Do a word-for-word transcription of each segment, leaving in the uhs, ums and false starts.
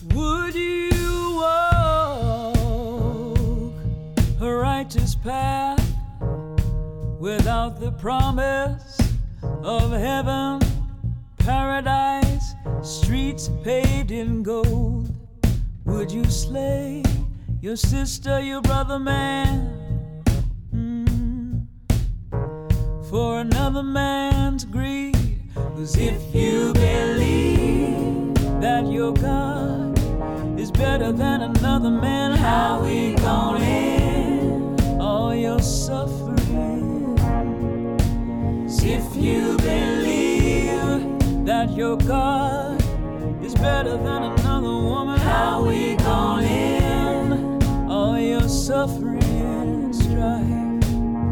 Would you walk a righteous path without the promise of heaven, paradise, streets paved in gold? Would you slay your sister, your brother, man, mm, for another man's greed? 'Cause if you believe that your God is better than another man, how we gon' end all your suffering? If you believe that your God is better than another woman, how we gon' end all your suffering and strife?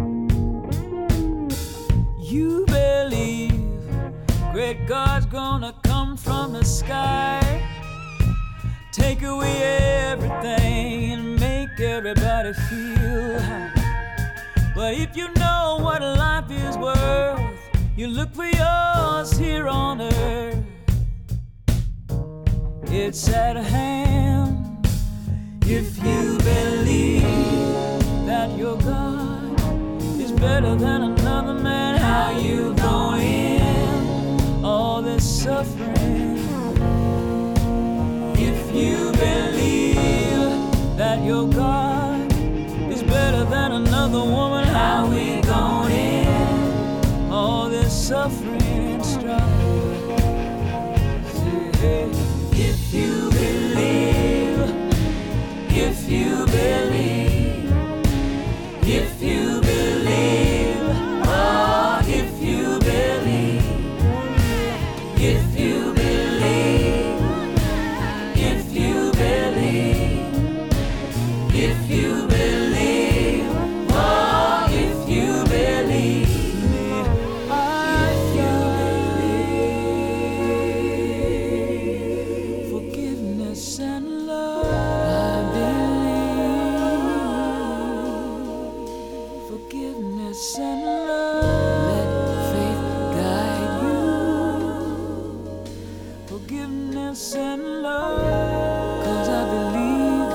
You believe great God's gonna come from the sky, take away everything and make everybody feel high. But if you know what life is worth, you look for yours here on earth. It's at hand. If you believe that your God is better than another man, how you gon' end all this suffering? If you believe that your God is better than another woman, how we gon' end all this suffering and strife? Say, if you believe, if you believe, if you believe, oh, if you believe, if you believe, if you believe, if you believe, oh, if you believe. Forgiveness and love, I believe. Forgiveness and love, let faith guide you. Forgiveness and love, 'cause I believe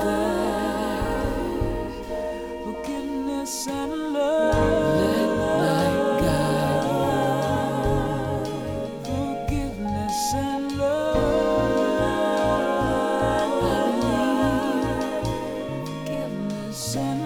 that. Forgiveness and love, let light guide you. Forgiveness and love, I believe. Forgiveness and